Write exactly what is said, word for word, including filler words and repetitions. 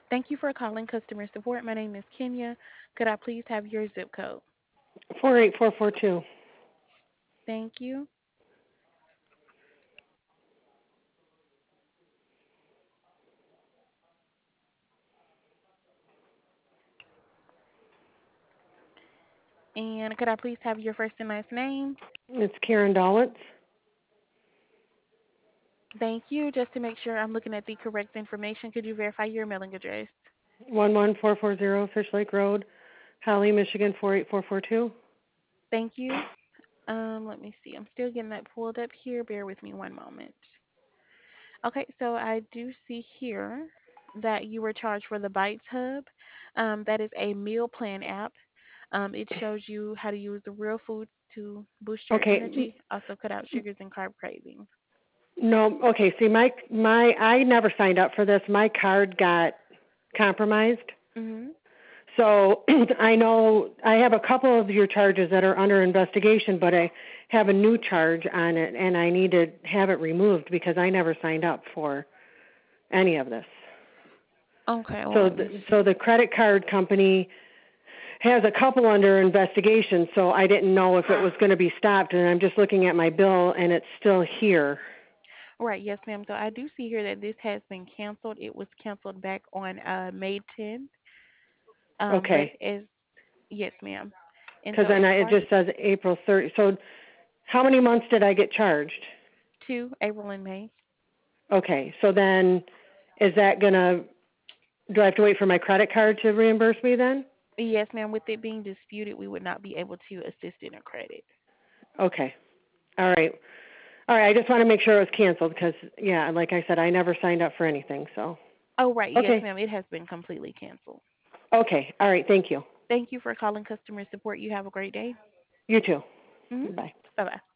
Thank you for calling customer support. My name is Kenya. Could I please have your zip code? four eight four four two. Thank you. And could I please have your first and last name? It's Karen Dollitz. Thank you. Just to make sure I'm looking at the correct information, could you verify your mailing address? one one four four zero Fish Lake Road, Holly, Michigan four eight four four two. Thank you. Um, let me see. I'm still getting that pulled up here. Bear with me one moment. Okay, so I do see here that you were charged for the Bites Hub. Um, that is a meal plan app. Um, it shows you how to use the real foods to boost your Okay. energy, also cut out sugars and carb cravings. No. Okay. See, my my I never signed up for this. My card got compromised. Mhm. So I know I have a couple of your charges that are under investigation, but I have a new charge on it, and I need to have it removed because I never signed up for any of this. Okay, well, So, let me the, so see. the credit card company has a couple under investigation, so I didn't know if it was going to be stopped, and I'm just looking at my bill, and it's still here. Right, yes, ma'am. So I do see here that this has been canceled. It was canceled back on uh, May tenth. Um, but Okay, as yes, ma'am. And because so then as I, it far as just says April thirtieth. So how many months did I get charged? two, April and May. Okay, so then is that going to, do I have to wait for my credit card to reimburse me then? Yes, ma'am. With it being disputed, we would not be able to assist in a credit. Okay, all right. All right, I just want to make sure it was canceled because, yeah, like I said, I never signed up for anything, so. Oh, right. Yes, Okay, ma'am. It has been completely canceled. okay, all right, thank you. Thank you for calling customer support. You have a great day. You too. Hmm. Bye. Bye bye.